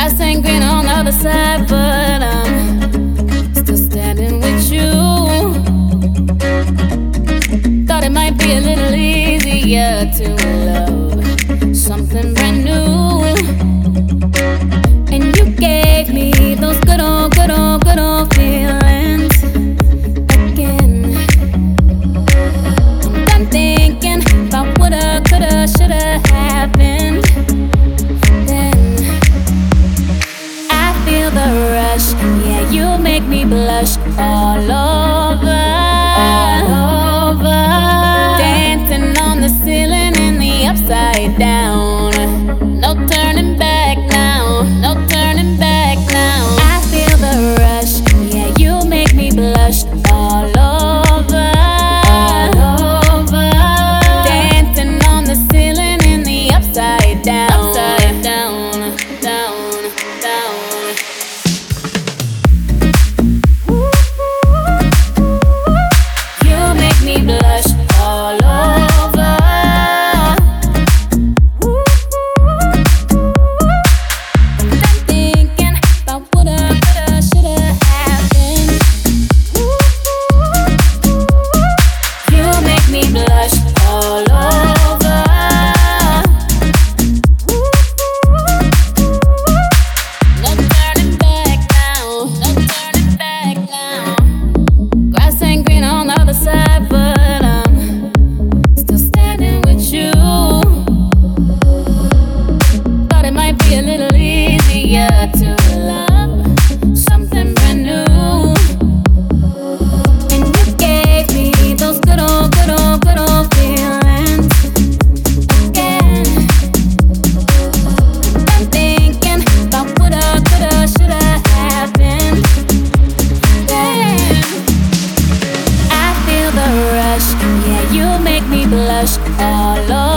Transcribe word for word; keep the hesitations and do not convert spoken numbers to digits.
Grass ain't green on the other side, but I'm still standing with you. Thought it might be a little easier to love something brand new. And you gave me those good old, good old, good old feelings again. I'm done thinking about woulda, coulda, shoulda happened. Then I feel the rush, yeah, you make me blush all over, all over. Dancing on the ceiling in the upside down. No turning back now, no turning back now. I feel the rush, yeah, you make me blush all over, all over. Dancing on the ceiling in the upside down, upside down, down, down. You make me blush all over. I'm thinking about woulda, coulda, shoulda happened. You make me blush all over. No turning back now, no turning back now. Grass ain't green on the other side, but I'm still standing with you. Thought it might be a little easier to love something brand new. And you gave me those good old, good old, good old feelings again. I'm thinking about woulda, coulda, shoulda happened. Then I feel the rush, yeah, you make me blush all over.